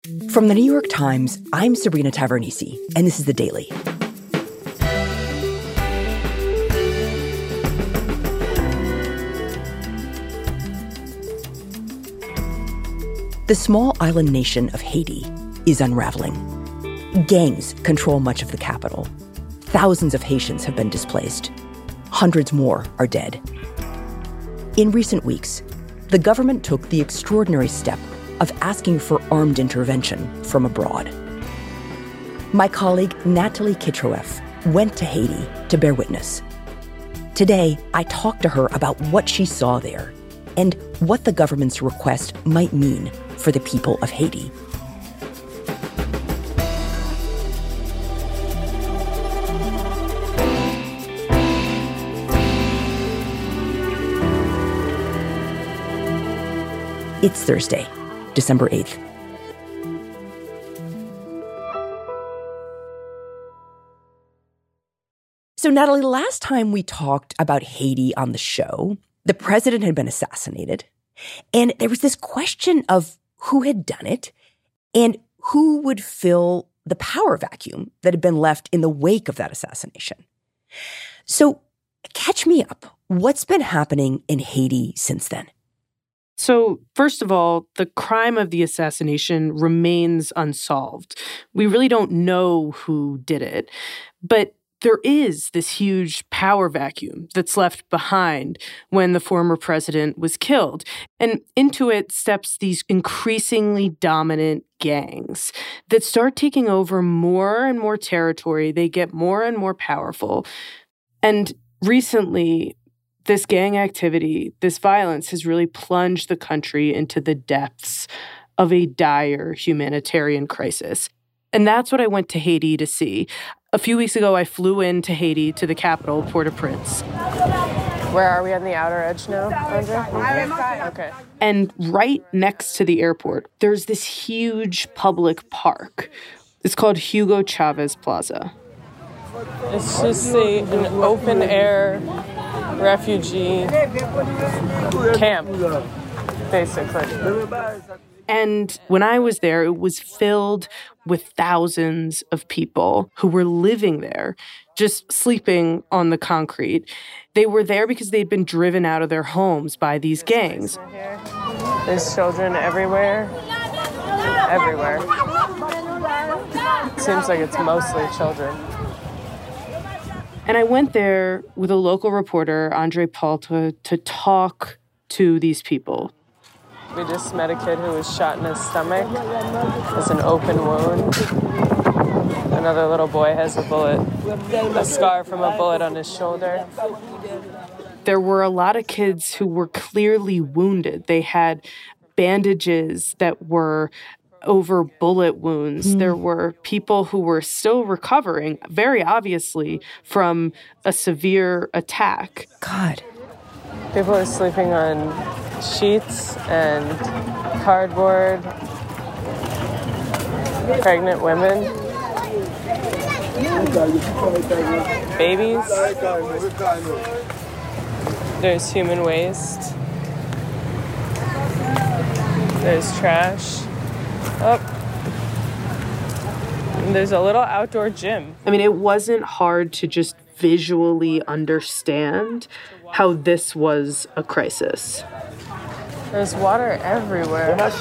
From the New York Times, I'm Sabrina Tavernise, and this is The Daily. The small island nation of Haiti is unraveling. Gangs control much of the capital. Thousands of Haitians have been displaced. Hundreds more are dead. In recent weeks, the government took the extraordinary step of asking for armed intervention from abroad. My colleague Natalie Kitroeff went to Haiti to bear witness. Today, I talked to her about what she saw there and what the government's request might mean for the people of Haiti. It's Thursday, December 8th. So, Natalie, last time we talked about Haiti on the show, the president had been assassinated, and there was this question of who had done it and who would fill the power vacuum that had been left in the wake of that assassination. So, catch me up. What's been happening in Haiti since then? So, first of all, the crime of the assassination remains unsolved. We really don't know who did it. But there is this huge power vacuum that's left behind when the former president was killed. And into it steps these increasingly dominant gangs that start taking over more and more territory. They get more and more powerful. And recently, this gang activity, this violence has really plunged the country into the depths of a dire humanitarian crisis. And that's what I went to Haiti to see. A few weeks ago, I flew into Haiti to the capital, Port-au-Prince. Where are we on the outer edge now, Andre? Okay. And right next to the airport, there's this huge public park. It's called Hugo Chavez Plaza. It's just an open-air refugee camp, basically. And when I was there, it was filled with thousands of people who were living there, just sleeping on the concrete. They were there because they'd been driven out of their homes by these gangs. There's children everywhere. Everywhere. It seems like it's mostly children. And I went there with a local reporter, Andre Palta, to talk to these people. We just met a kid who was shot in his stomach. It's an open wound. Another little boy has a scar from a bullet on his shoulder. There were a lot of kids who were clearly wounded. They had bandages that were over bullet wounds. There were people who were still recovering, very obviously, from a severe attack. God. People are sleeping on sheets and cardboard. Pregnant women. Babies. There's human waste. There's trash. Oh. And there's a little outdoor gym. I mean, it wasn't hard to just visually understand how this was a crisis. There's water everywhere. This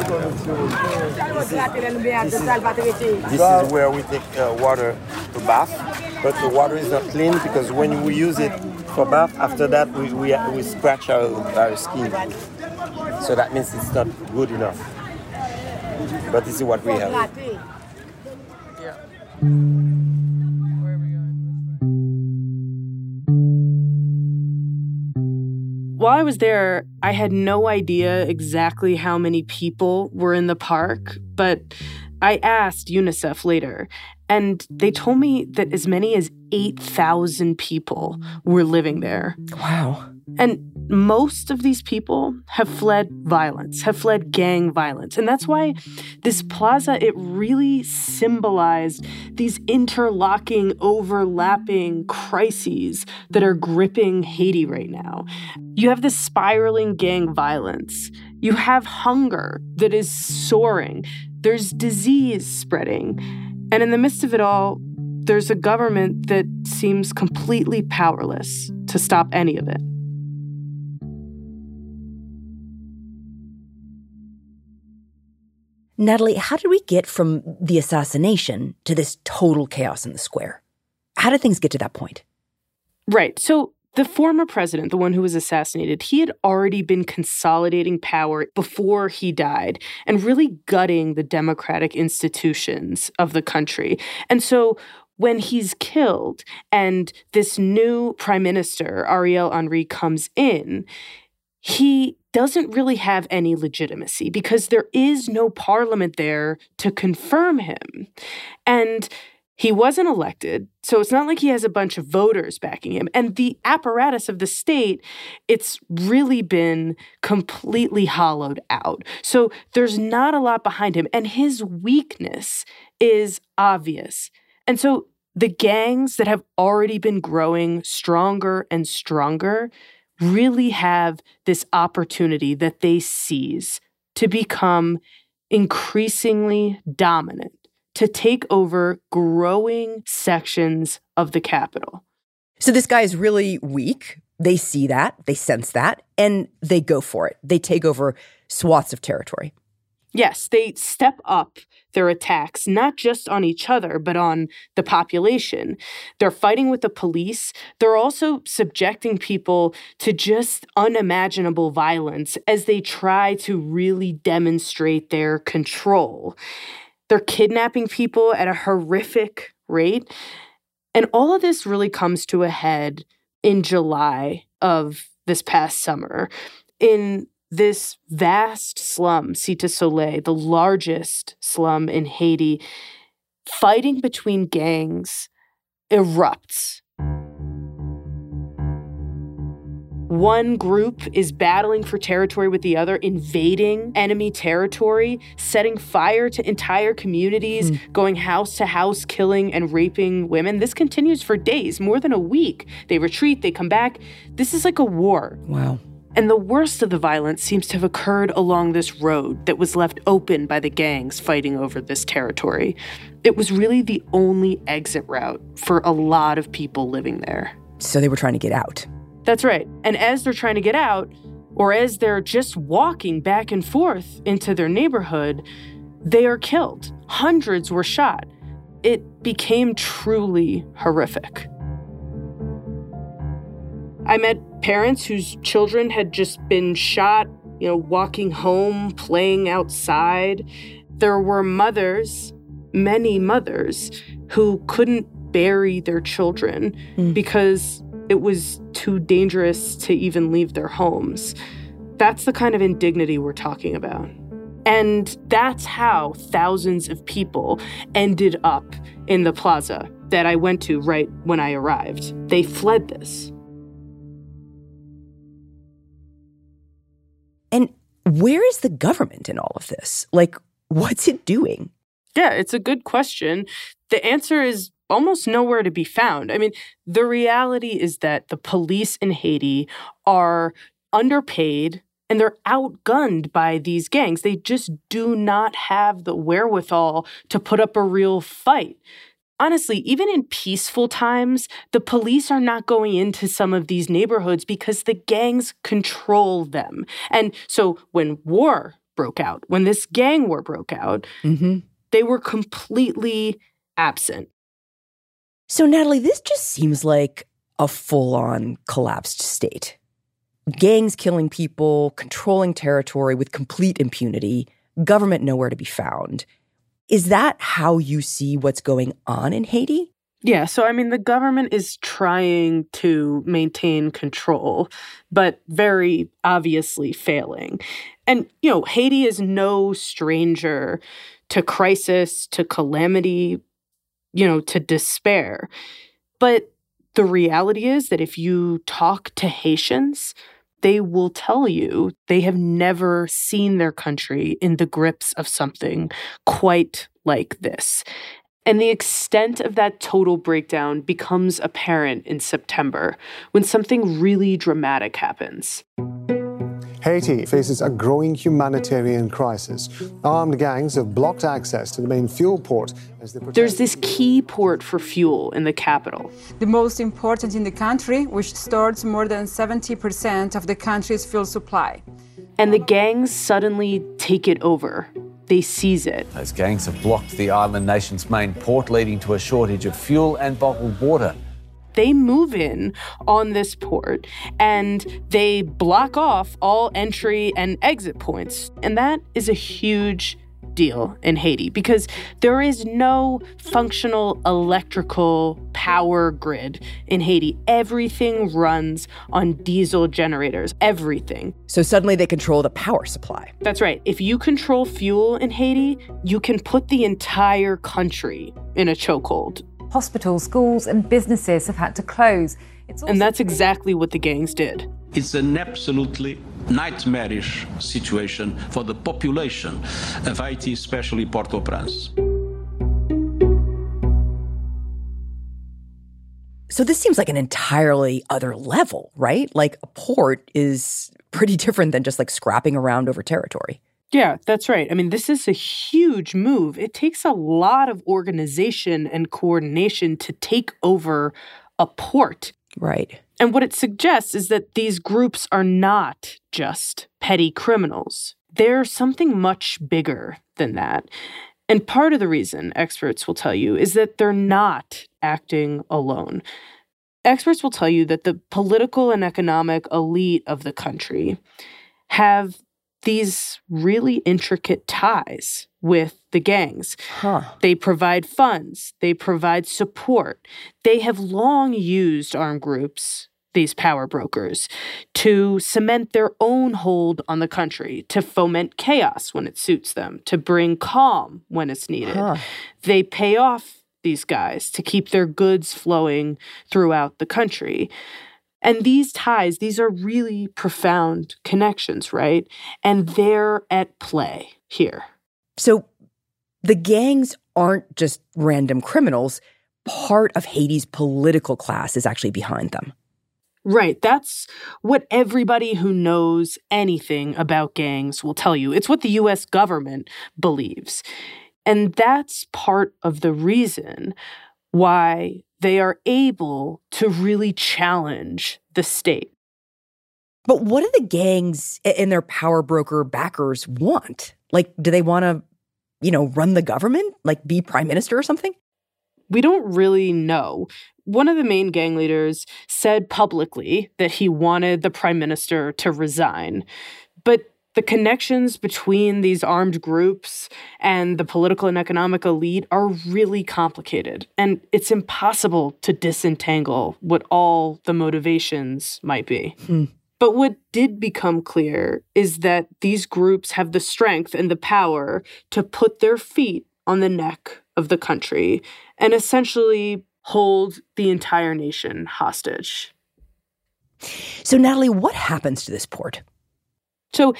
is where we take water to bath, but the water is not clean because when we use it for bath, after that we scratch our skin. So that means it's not good enough. But this is what we have. Yeah. While I was there, I had no idea exactly how many people were in the park, but I asked UNICEF later, and they told me that as many as 8,000 people were living there. Wow. And most of these people have fled violence, have fled gang violence. And that's why this plaza, it really symbolized these interlocking, overlapping crises that are gripping Haiti right now. You have this spiraling gang violence. You have hunger that is soaring. there's disease spreading. And in the midst of it all, there's a government that seems completely powerless to stop any of it. Natalie, how did we get from the assassination to this total chaos in the square? How did things get to that point? Right. So the former president, the one who was assassinated, he had already been consolidating power before he died and really gutting the democratic institutions of the country. And so when he's killed and this new prime minister, Ariel Henry, comes in, he doesn't really have any legitimacy because there is no parliament there to confirm him. And he wasn't elected, so it's not like he has a bunch of voters backing him. And the apparatus of the state, it's really been completely hollowed out. So there's not a lot behind him, and his weakness is obvious. And so the gangs that have already been growing stronger and stronger really have this opportunity that they seize to become increasingly dominant, to take over growing sections of the capital. So this guy is really weak. They see that, they sense that, and they go for it. They take over swaths of territory. Yes, they step up their attacks, not just on each other, but on the population. They're fighting with the police. They're also subjecting people to just unimaginable violence as they try to really demonstrate their control. They're kidnapping people at a horrific rate. And all of this really comes to a head in July of this past summer in this vast slum, Cité Soleil, the largest slum in Haiti. Fighting between gangs erupts. One group is battling for territory with the other, invading enemy territory, setting fire to entire communities, going house to house, killing and raping women. This continues for days, more than a week. They retreat, they come back. This is like a war. Wow. And the worst of the violence seems to have occurred along this road that was left open by the gangs fighting over this territory. It was really the only exit route for a lot of people living there. So they were trying to get out. That's right. And as they're trying to get out, or as they're just walking back and forth into their neighborhood, they are killed. Hundreds were shot. It became truly horrific. I met parents whose children had just been shot, walking home, playing outside. There were mothers, many mothers, who couldn't bury their children because it was too dangerous to even leave their homes. That's the kind of indignity we're talking about. And that's how thousands of people ended up in the plaza that I went to right when I arrived. They fled this. And where is the government in all of this? What's it doing? Yeah, it's a good question. The answer is almost nowhere to be found. I mean, the reality is that the police in Haiti are underpaid and they're outgunned by these gangs. They just do not have the wherewithal to put up a real fight. Honestly, even in peaceful times, the police are not going into some of these neighborhoods because the gangs control them. And so when war broke out, when this gang war broke out, they were completely absent. So, Natalie, this just seems like a full-on collapsed state. Gangs killing people, controlling territory with complete impunity, government nowhere to be found. Is that how you see what's going on in Haiti? Yeah, so the government is trying to maintain control, but very obviously failing. And, Haiti is no stranger to crisis, to calamity, to despair. But the reality is that if you talk to Haitians, they will tell you they have never seen their country in the grips of something quite like this. And the extent of that total breakdown becomes apparent in September when something really dramatic happens. Haiti faces a growing humanitarian crisis. Armed gangs have blocked access to the main fuel port as they protest. There's this key port for fuel in the capital. The most important in the country, which stores more than 70% of the country's fuel supply. And the gangs suddenly take it over. They seize it. Those gangs have blocked the island nation's main port, leading to a shortage of fuel and bottled water. They move in on this port and they block off all entry and exit points. And that is a huge deal in Haiti because there is no functional electrical power grid in Haiti. Everything runs on diesel generators, everything. So suddenly they control the power supply. That's right. If you control fuel in Haiti, you can put the entire country in a chokehold. Hospitals, schools and businesses have had to close. And that's exactly what the gangs did. It's an absolutely nightmarish situation for the population of Haiti, especially Port-au-Prince. So this seems like an entirely other level, right? Like a port is pretty different than just like scrapping around over territory. Yeah, that's right. I mean, this is a huge move. It takes a lot of organization and coordination to take over a port. Right. And what it suggests is that these groups are not just petty criminals. They're something much bigger than that. And part of the reason, experts will tell you, is that they're not acting alone. Experts will tell you that the political and economic elite of the country have these really intricate ties with the gangs. They provide funds. They provide support. They have long used armed groups, these power brokers, to cement their own hold on the country, to foment chaos when it suits them, to bring calm when it's needed. They pay off these guys to keep their goods flowing throughout the country. And these ties, these are really profound connections, right? And they're at play here. So the gangs aren't just random criminals. Part of Haiti's political class is actually behind them. Right. That's what everybody who knows anything about gangs will tell you. It's what the U.S. government believes. And that's part of the reason why they are able to really challenge the state. But what do the gangs and their power broker backers want? Like, do they want to, run the government? Like, be prime minister or something? We don't really know. One of the main gang leaders said publicly that he wanted the prime minister to resign. But the connections between these armed groups and the political and economic elite are really complicated, and it's impossible to disentangle what all the motivations might be. But what did become clear is that these groups have the strength and the power to put their feet on the neck of the country and essentially hold the entire nation hostage. So, Natalie, what happens to this port? So,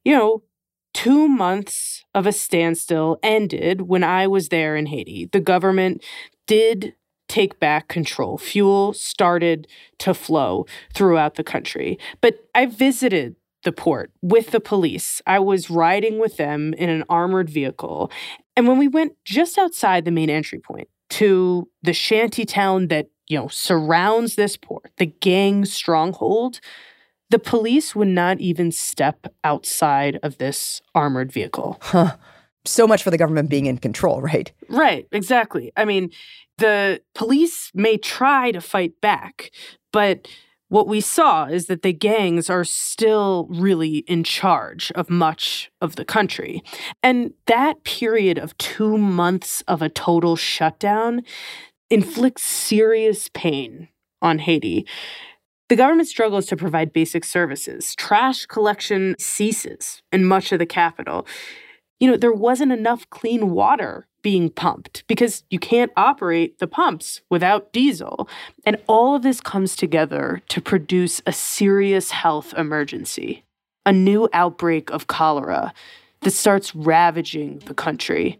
2 months of a standstill ended when I was there in Haiti. The government did take back control. Fuel started to flow throughout the country. But I visited the port with the police. I was riding with them in an armored vehicle. And when we went just outside the main entry point to the shanty town that, surrounds this port, the gang stronghold, the police would not even step outside of this armored vehicle. So much for the government being in control, right? Right, exactly. I mean, the police may try to fight back, but what we saw is that the gangs are still really in charge of much of the country. And that period of 2 months of a total shutdown inflicts serious pain on Haiti. The government struggles to provide basic services. Trash collection ceases in much of the capital. There wasn't enough clean water being pumped because you can't operate the pumps without diesel. And all of this comes together to produce a serious health emergency, a new outbreak of cholera that starts ravaging the country.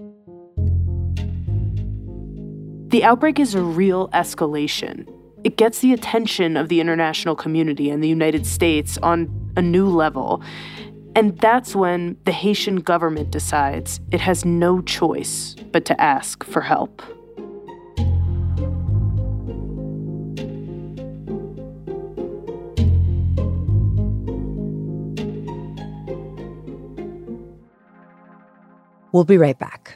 The outbreak is a real escalation. It gets the attention of the international community and the United States on a new level. And that's when the Haitian government decides it has no choice but to ask for help. We'll be right back.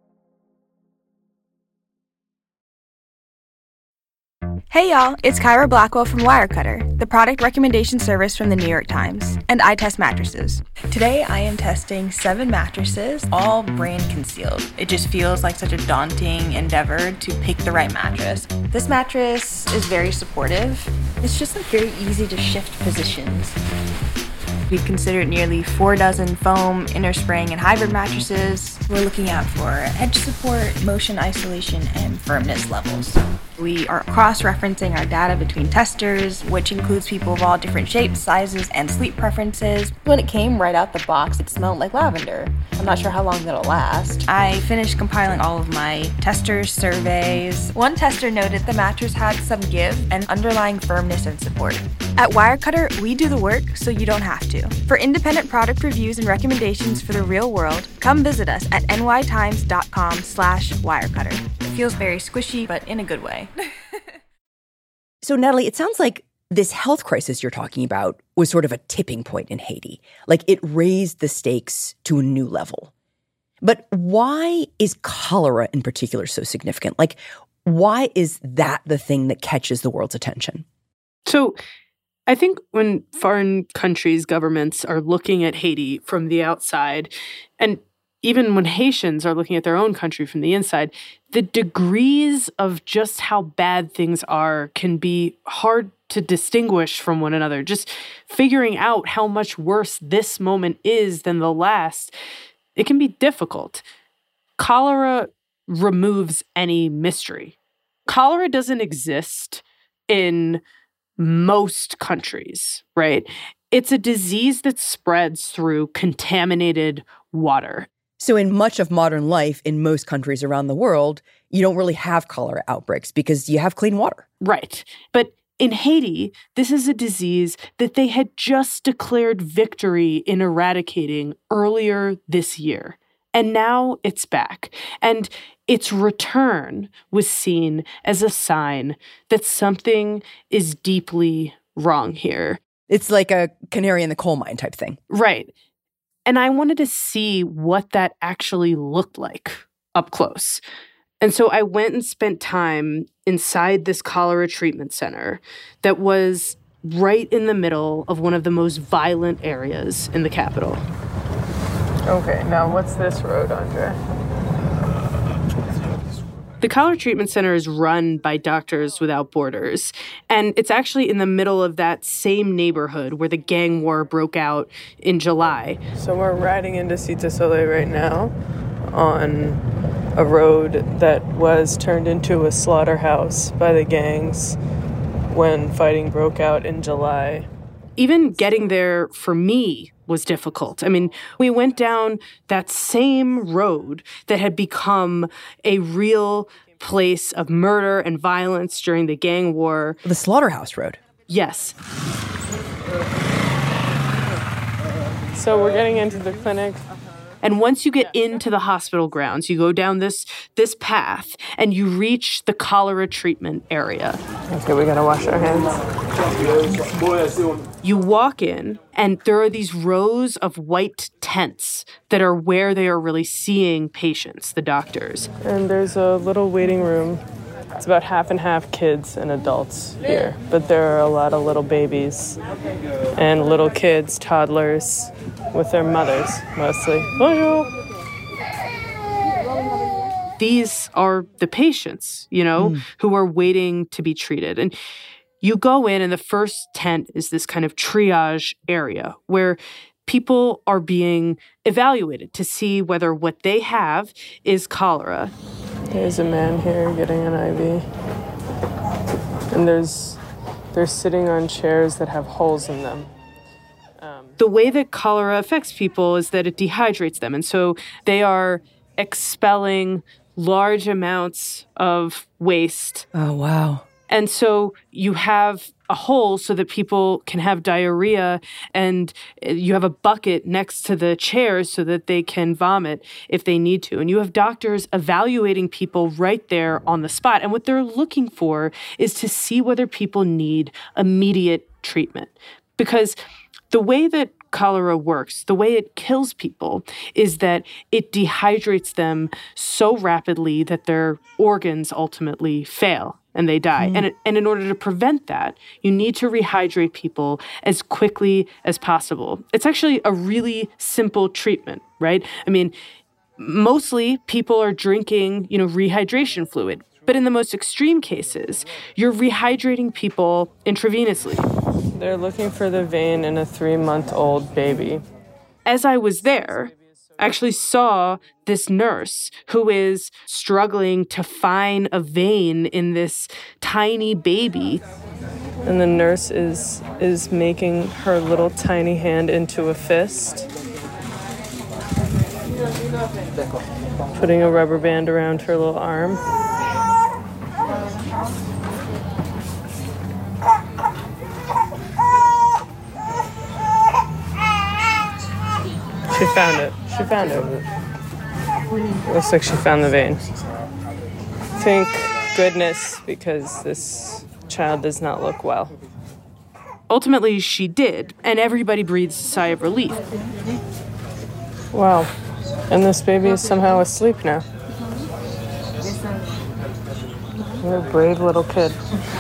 Hey y'all, it's Kyra Blackwell from Wirecutter, the product recommendation service from the New York Times, and I test mattresses. Today I am testing 7 mattresses, all brand concealed. It just feels like such a daunting endeavor to pick the right mattress. This mattress is very supportive. It's just very easy to shift positions. We considered nearly 4 dozen foam, inner spring, and hybrid mattresses. We're looking out for edge support, motion isolation, and firmness levels. We are cross-referencing our data between testers, which includes people of all different shapes, sizes, and sleep preferences. When it came right out the box, it smelled like lavender. I'm not sure how long that'll last. I finished compiling all of my tester surveys. One tester noted the mattress had some give and underlying firmness and support. At Wirecutter, we do the work so you don't have to. For independent product reviews and recommendations for the real world, come visit us at nytimes.com/Wirecutter. It feels very squishy, but in a good way. So, Natalie, it sounds like this health crisis you're talking about was sort of a tipping point in Haiti. Like, it raised the stakes to a new level. But why is cholera in particular so significant? Like, why is that the thing that catches the world's attention? So, I think when foreign countries' governments are looking at Haiti from the outside, and even when Haitians are looking at their own country from the inside, the degrees of just how bad things are can be hard to distinguish from one another. Just figuring out how much worse this moment is than the last, it can be difficult. Cholera removes any mystery. Cholera doesn't exist in most countries, right? It's a disease that spreads through contaminated water. So in much of modern life in most countries around the world, you don't really have cholera outbreaks because you have clean water. Right. But in Haiti, this is a disease that they had just declared victory in eradicating earlier this year. And now it's back. And its return was seen as a sign that something is deeply wrong here. It's like a canary in the coal mine type thing. Right. And I wanted to see what that actually looked like up close. And so I went and spent time inside this cholera treatment center that was right in the middle of one of the most violent areas in the capital. Okay, now what's this road, Andre? The Cholera Treatment Center is run by Doctors Without Borders, and it's actually in the middle of that same neighborhood where the gang war broke out in July. So we're riding into Cité Soleil right now on a road that was turned into a slaughterhouse by the gangs when fighting broke out in July. Even getting there for me was difficult. I mean, we went down that same road that had become a real place of murder and violence during the gang war. The Slaughterhouse Road. Yes. So we're getting into the clinic. And once you get into the hospital grounds, you go down this path and you reach the cholera treatment area. Okay, we gotta wash our hands. You walk in, and there are these rows of white tents that are where they are really seeing patients, the doctors. And there's a little waiting room. It's about half and half kids and adults here, but there are a lot of little babies and little kids, toddlers, with their mothers, mostly. Bonjour! These are the patients, who are waiting to be treated. And you go in, and the first tent is this kind of triage area where people are being evaluated to see whether what they have is cholera. There's a man here getting an IV. And they're sitting on chairs that have holes in them. The way that cholera affects people is that it dehydrates them. And so they are expelling large amounts of waste. Oh, wow. And so you have a hole so that people can have diarrhea, and you have a bucket next to the chairs so that they can vomit if they need to. And you have doctors evaluating people right there on the spot. And what they're looking for is to see whether people need immediate treatment. Because the way that cholera works, the way it kills people, is that it dehydrates them so rapidly that their organs ultimately fail and they die. And in order to prevent that, you need to rehydrate people as quickly as possible. It's actually a really simple treatment, right? I mean, mostly people are drinking, rehydration fluid. But in the most extreme cases, you're rehydrating people intravenously. They're looking for the vein in a 3-month-old baby. As I was there, I actually saw this nurse who is struggling to find a vein in this tiny baby. And the nurse is making her little tiny hand into a fist. Putting a rubber band around her little arm. She found it. Looks like she found the vein. Thank goodness, because this child does not look well. Ultimately, she did, and everybody breathes a sigh of relief. Wow. And this baby is somehow asleep now. What a brave little kid.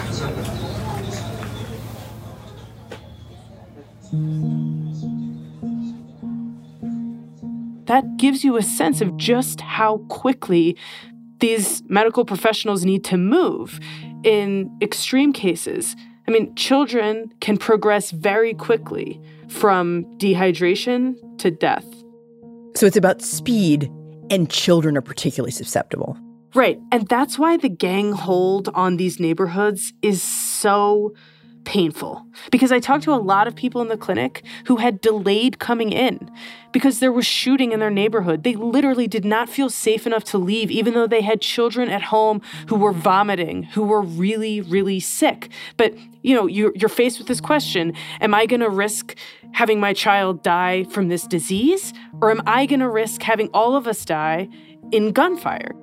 That gives you a sense of just how quickly these medical professionals need to move in extreme cases. I mean, children can progress very quickly from dehydration to death. So it's about speed, and children are particularly susceptible. Right. And that's why the gang hold on these neighborhoods is so painful. Because I talked to a lot of people in the clinic who had delayed coming in because there was shooting in their neighborhood. They literally did not feel safe enough to leave, even though they had children at home who were vomiting, who were really, really sick. But, you're faced with this question, am I going to risk having my child die from this disease? Or am I going to risk having all of us die in gunfire?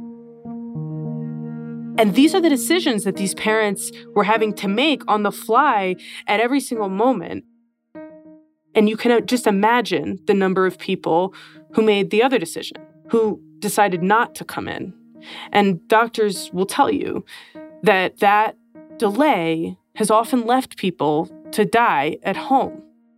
And these are the decisions that these parents were having to make on the fly at every single moment. And you can just imagine the number of people who made the other decision, who decided not to come in. And doctors will tell you that that delay has often left people to die at home.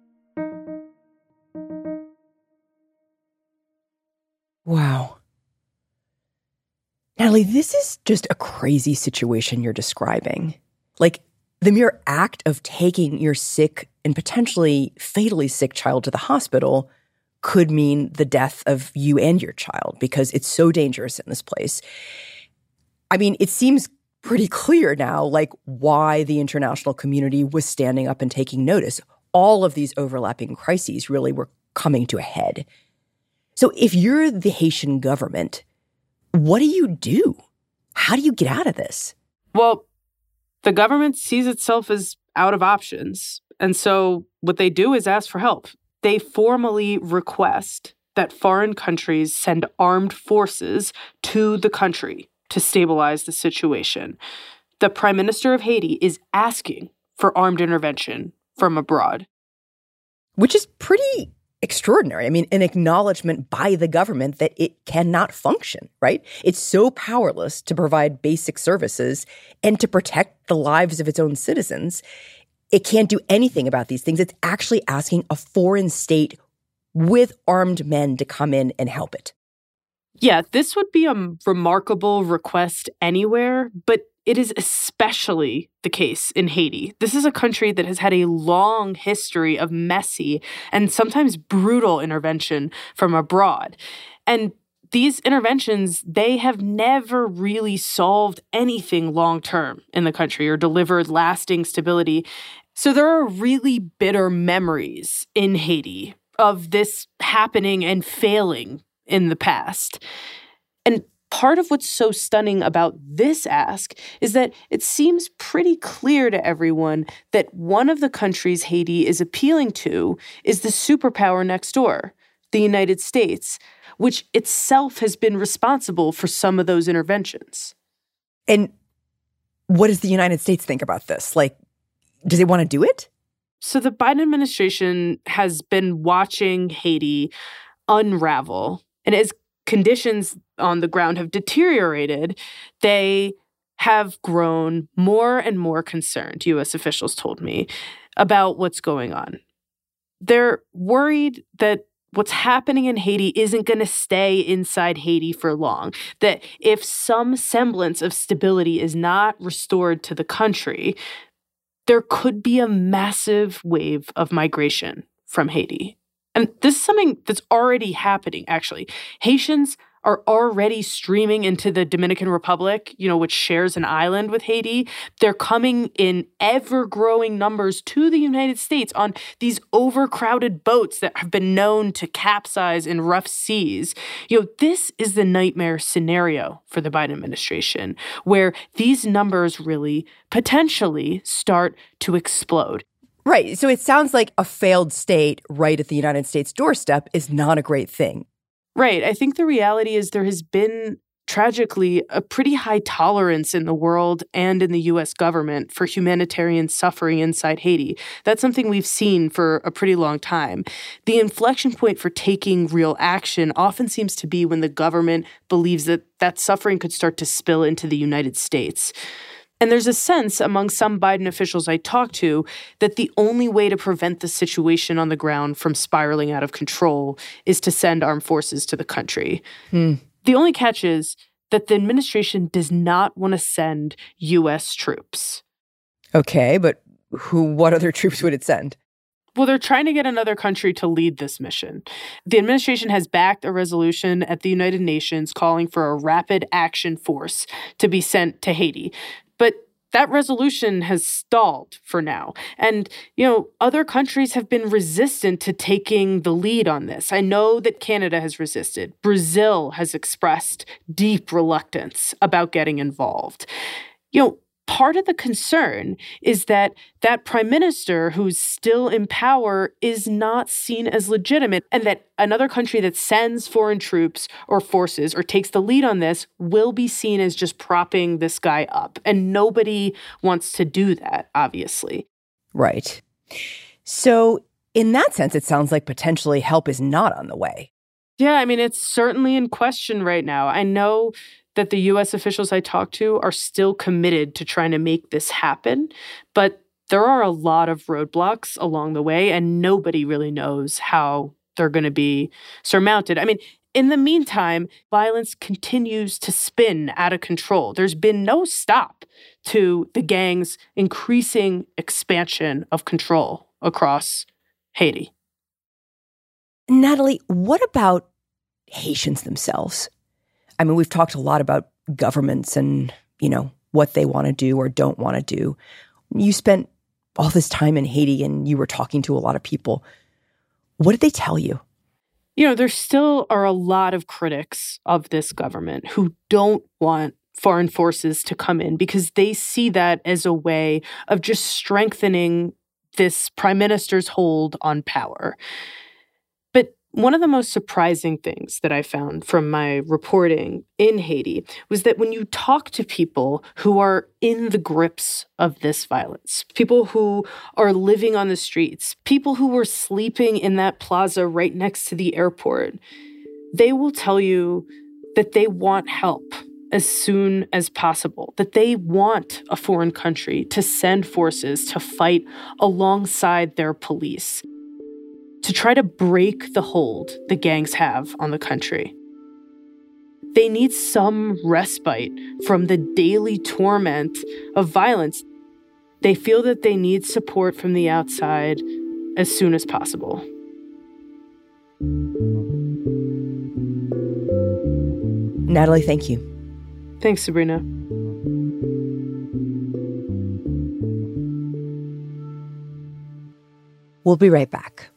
Wow. Natalie, this is just a crazy situation you're describing. Like, the mere act of taking your sick and potentially fatally sick child to the hospital could mean the death of you and your child because it's so dangerous in this place. I mean, it seems pretty clear now, like, why the international community was standing up and taking notice. All of these overlapping crises really were coming to a head. So if you're the Haitian government, what do you do? How do you get out of this? Well, the government sees itself as out of options. And so what they do is ask for help. They formally request that foreign countries send armed forces to the country to stabilize the situation. The Prime Minister of Haiti is asking for armed intervention from abroad. Which is pretty extraordinary. I mean, an acknowledgement by the government that it cannot function, right? It's so powerless to provide basic services and to protect the lives of its own citizens. It can't do anything about these things. It's actually asking a foreign state with armed men to come in and help it. Yeah, this would be a remarkable request anywhere, but it is especially the case in Haiti. This is a country that has had a long history of messy and sometimes brutal intervention from abroad. And these interventions, they have never really solved anything long-term in the country or delivered lasting stability. So there are really bitter memories in Haiti of this happening and failing in the past. And Part of what's so stunning about this ask is that it seems pretty clear to everyone that one of the countries Haiti is appealing to is the superpower next door, the United States, which itself has been responsible for some of those interventions. And what does the United States think about this? Like, does it want to do it? So the Biden administration has been watching Haiti unravel. And as conditions on the ground have deteriorated, they have grown more and more concerned, U.S. officials told me, about what's going on. They're worried that what's happening in Haiti isn't going to stay inside Haiti for long, that if some semblance of stability is not restored to the country, there could be a massive wave of migration from Haiti. And this is something that's already happening, actually. Haitians are already streaming into the Dominican Republic, which shares an island with Haiti. They're coming in ever-growing numbers to the United States on these overcrowded boats that have been known to capsize in rough seas. This is the nightmare scenario for the Biden administration, where these numbers really potentially start to explode. Right. So it sounds like a failed state right at the United States doorstep is not a great thing. Right. I think the reality is there has been, tragically, a pretty high tolerance in the world and in the U.S. government for humanitarian suffering inside Haiti. That's something we've seen for a pretty long time. The inflection point for taking real action often seems to be when the government believes that that suffering could start to spill into the United States. And there's a sense among some Biden officials I talked to that the only way to prevent the situation on the ground from spiraling out of control is to send armed forces to the country. The only catch is that the administration does not want to send U.S. troops. Okay, but what other troops would it send? Well, they're trying to get another country to lead this mission. The administration has backed a resolution at the United Nations calling for a rapid action force to be sent to Haiti. But that resolution has stalled for now. And, other countries have been resistant to taking the lead on this. I know that Canada has resisted. Brazil has expressed deep reluctance about getting involved. Part of the concern is that prime minister who's still in power is not seen as legitimate, and that another country that sends foreign troops or forces or takes the lead on this will be seen as just propping this guy up. And nobody wants to do that, obviously. Right. So in that sense, it sounds like potentially help is not on the way. Yeah, it's certainly in question right now. I know that the U.S. officials I talked to are still committed to trying to make this happen, but there are a lot of roadblocks along the way, and nobody really knows how they're going to be surmounted. In the meantime, violence continues to spin out of control. There's been no stop to the gang's increasing expansion of control across Haiti. Natalie, what about Haitians themselves? We've talked a lot about governments and, what they want to do or don't want to do. You spent all this time in Haiti and you were talking to a lot of people. What did they tell you? There still are a lot of critics of this government who don't want foreign forces to come in because they see that as a way of just strengthening this prime minister's hold on power. But one of the most surprising things that I found from my reporting in Haiti was that when you talk to people who are in the grips of this violence, people who are living on the streets, people who were sleeping in that plaza right next to the airport, they will tell you that they want help as soon as possible, that they want a foreign country to send forces to fight alongside their police, to try to break the hold the gangs have on the country. They need some respite from the daily torment of violence. They feel that they need support from the outside as soon as possible. Natalie, thank you. Thanks, Sabrina. We'll be right back.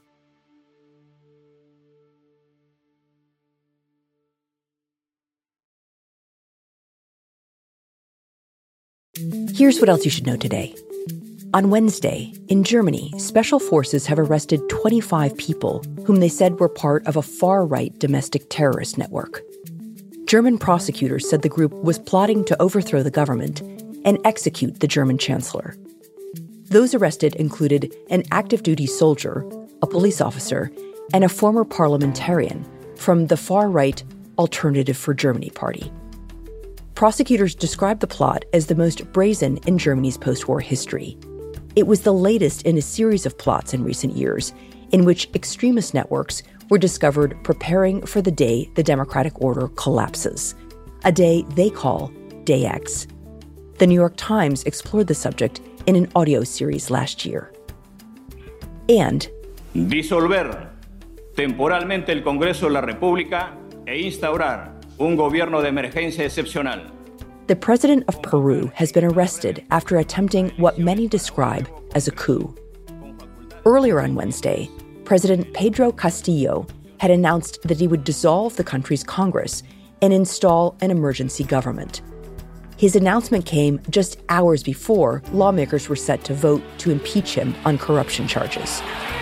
Here's what else you should know today. On Wednesday, in Germany, special forces have arrested 25 people whom they said were part of a far-right domestic terrorist network. German prosecutors said the group was plotting to overthrow the government and execute the German chancellor. Those arrested included an active-duty soldier, a police officer, and a former parliamentarian from the far-right Alternative for Germany party. Prosecutors described the plot as the most brazen in Germany's post-war history. It was the latest in a series of plots in recent years in which extremist networks were discovered preparing for the day the democratic order collapses, a day they call Day X. The New York Times explored the subject in an audio series last year. And disolver temporalmente el Congreso de la República e instaurar un gobierno de emergencia excepcional. The president of Peru has been arrested after attempting what many describe as a coup. Earlier on Wednesday, President Pedro Castillo had announced that he would dissolve the country's Congress and install an emergency government. His announcement came just hours before lawmakers were set to vote to impeach him on corruption charges.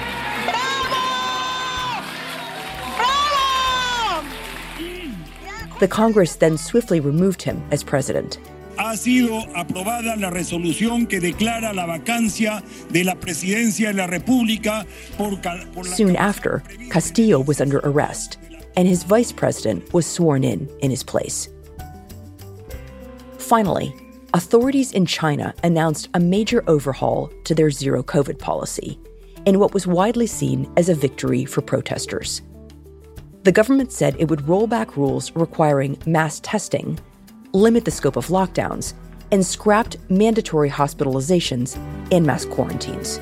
The Congress then swiftly removed him as president. Ha sido aprobada la resolución que declara la vacancia de la presidencia de la República por Soon after, Castillo was under arrest, and his vice president was sworn in his place. Finally, authorities in China announced a major overhaul to their zero-COVID policy, in what was widely seen as a victory for protesters. The government said it would roll back rules requiring mass testing, limit the scope of lockdowns, and scrapped mandatory hospitalizations and mass quarantines.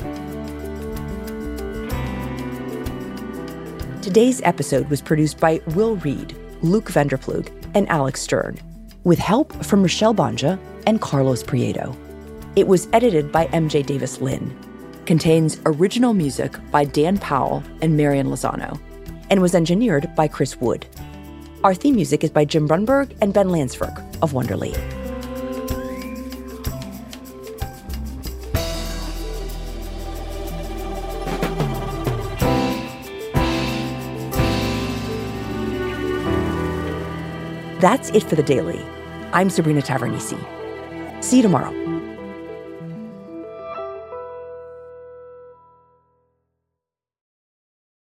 Today's episode was produced by Will Reed, Luke Vanderplug, and Alex Stern, with help from Michelle Banja and Carlos Prieto. It was edited by MJ Davis Lynn, contains original music by Dan Powell and Marian Lozano, and was engineered by Chris Wood. Our theme music is by Jim Brunberg and Ben Landsberg of Wonderly. That's it for The Daily. I'm Sabrina Tavernisi. See you tomorrow.